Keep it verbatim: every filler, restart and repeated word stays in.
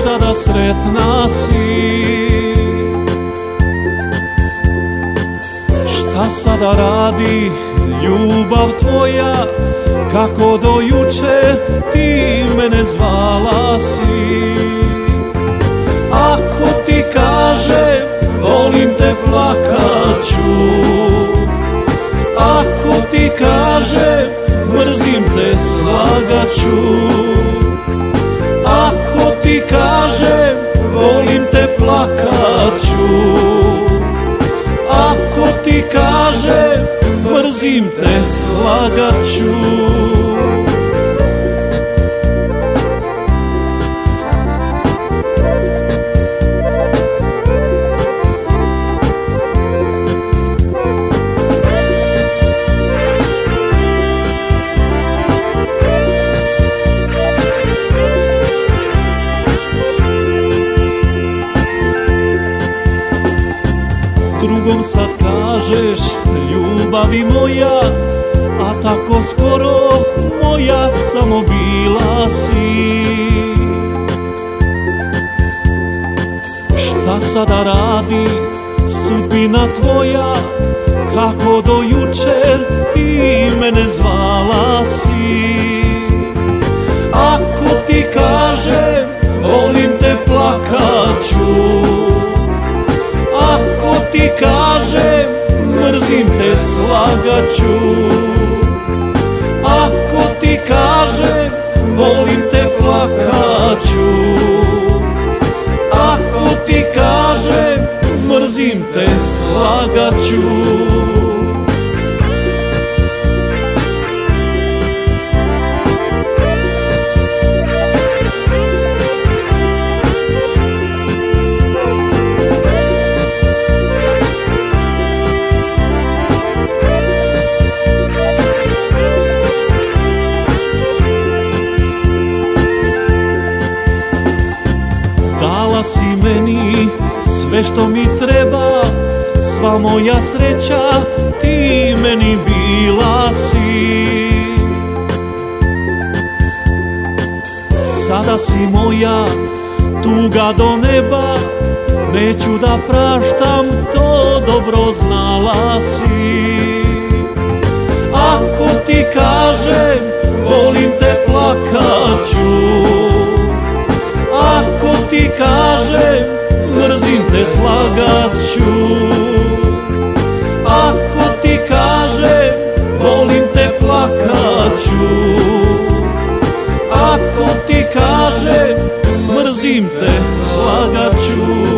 sada sretna si? Šta sada radi ljubav tvoja, kako do juče ti mene zvala si? Ako ti kažem volim te, plakaću. Ako ti kažem mrzim te, slagaću. Ako ti kažem volim te, plakaću. Ako ti kažem mrzim te, slagaću. Drugom sad kažeš ljubavi moja, a tako skoro moja samo bila si. Šta sada radi sudbina tvoja, kako do jučer ti mene zvala si? Ako ti kažem volim te, plakaću. Ako ti kažem mrzim te, slagaću. Ako ti kažem volim te, plakaću. Ako ti kažem mrzim te, slagaću. Dala si meni sve što mi treba, sva moja sreća ti meni bila si. Sada si moja tuga do neba, neću da praštam, to dobro znala si. Ako ti kažem volim te, plakaću. Ako ti kažem mrzim te, slagaću. Ako ti kažem volim te, plakaću. Ako ti kažem mrzim te, slagaću.